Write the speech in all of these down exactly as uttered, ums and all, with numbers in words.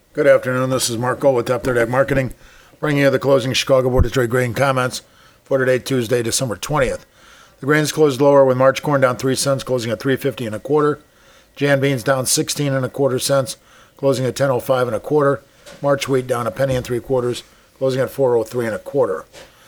Good afternoon. This is Mark Gold with Top thirty Ag Marketing, bringing you the closing Chicago Board of Trade grain comments for today, Tuesday, December twentieth. The grains closed lower with March corn down three cents, closing at three fifty and a quarter. Jan beans down sixteen and a quarter cents, closing at ten oh five and a quarter. March wheat down a penny and three quarters, closing at four oh three and a quarter.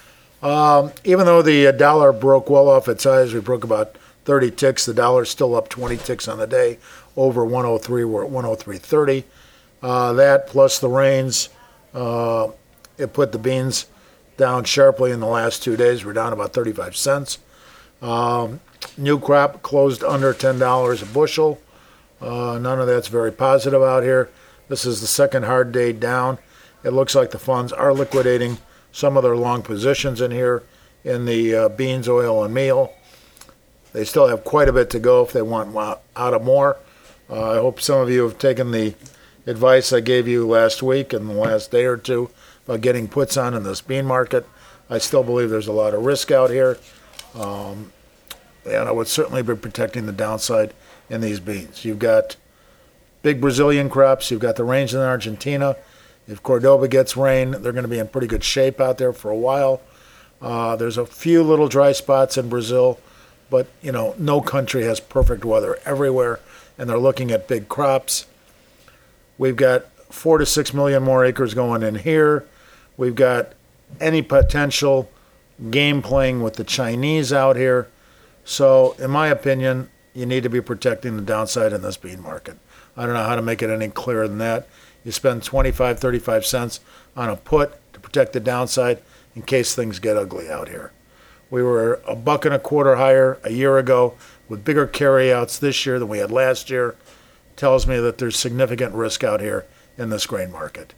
Um, even though the dollar broke well off its highs, we broke about thirty ticks. The dollar's still up twenty ticks on the day, over one oh three. We're at one oh three thirty. Uh, that plus the rains, uh, it put the beans down sharply in the last two days. We're down about thirty-five cents. Um, new crop closed under ten dollars a bushel. Uh, none of that's very positive out here. This is the second hard day down. It looks like the funds are liquidating some of their long positions in here in the uh, beans, oil, and meal. They still have quite a bit to go if they want out of more. Uh, I hope some of you have taken the advice I gave you last week and the last day or two about getting puts on in this bean market. I still believe there's a lot of risk out here. Um, and I would certainly be protecting the downside in these beans. You've got big Brazilian crops. You've got the rains in Argentina. If Cordoba gets rain, they're going to be in pretty good shape out there for a while. Uh, there's a few little dry spots in Brazil, but, you know, no country has perfect weather everywhere, and they're looking at big crops. We've got four to six million more acres going in here. We've got any potential game playing with the Chinese out here. So, in my opinion, you need to be protecting the downside in this bean market. I don't know how to make it any clearer than that. You spend twenty-five, thirty-five cents on a put to protect the downside in case things get ugly out here. We were a buck and a quarter higher a year ago with bigger carryouts this year than we had last year. Tells me that there's significant risk out here in this grain market.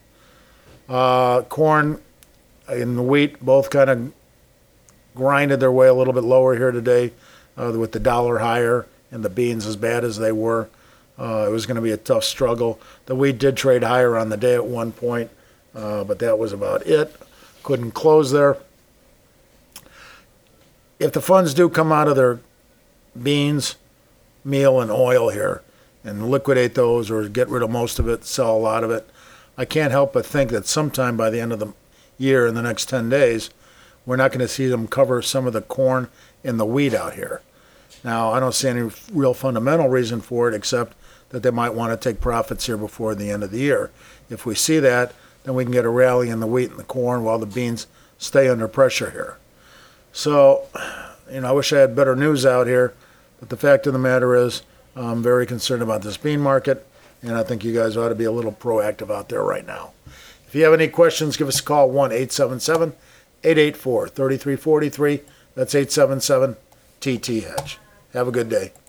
Uh, corn and the wheat both kind of grinded their way a little bit lower here today uh, with the dollar higher and the beans as bad as they were. Uh, it was going to be a tough struggle. The wheat did trade higher on the day at one point, uh, but that was about it. Couldn't close there. If the funds do come out of their beans, meal, and oil here and liquidate those or get rid of most of it, sell a lot of it, I can't help but think that sometime by the end of the year, in the next ten days, we're not going to see them cover some of the corn and the wheat out here. Now, I don't see any real fundamental reason for it except that they might want to take profits here before the end of the year. If we see that, then we can get a rally in the wheat and the corn while the beans stay under pressure here. So, you know, I wish I had better news out here, but the fact of the matter is I'm very concerned about this bean market, and I think you guys ought to be a little proactive out there right now. If you have any questions, give us a call, one eight seven seven, eight eight four, three three four three. That's eight seven seven T T Hedge. Have a good day.